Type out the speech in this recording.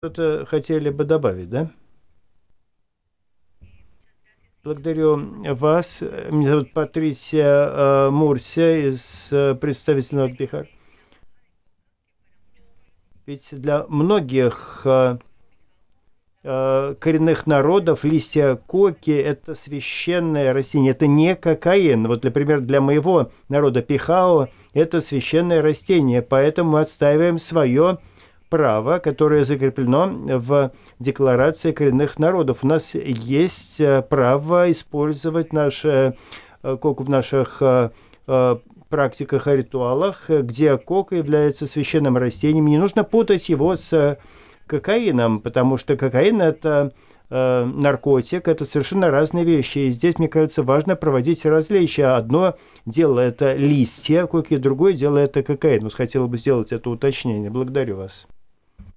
Что-то хотели бы добавить, да? Благодарю вас. Меня зовут Патрисия Мурсия из представительного Бихар. Ведь для многих коренных народов листья коки – это священное растение, это не кокаин. Вот, например, для моего народа Пихао это священное растение, поэтому мы отстаиваем свое право, которое закреплено в Декларации коренных народов. У нас есть право использовать коку в наших практиках и ритуалах, где кока является священным растением. Не нужно путать его с кокаином, потому что кокаин – это наркотик, это совершенно разные вещи. И здесь, мне кажется, важно проводить различия. Одно дело – это листья коки, другое дело – это кокаин. Вот хотела бы сделать это уточнение. Благодарю вас.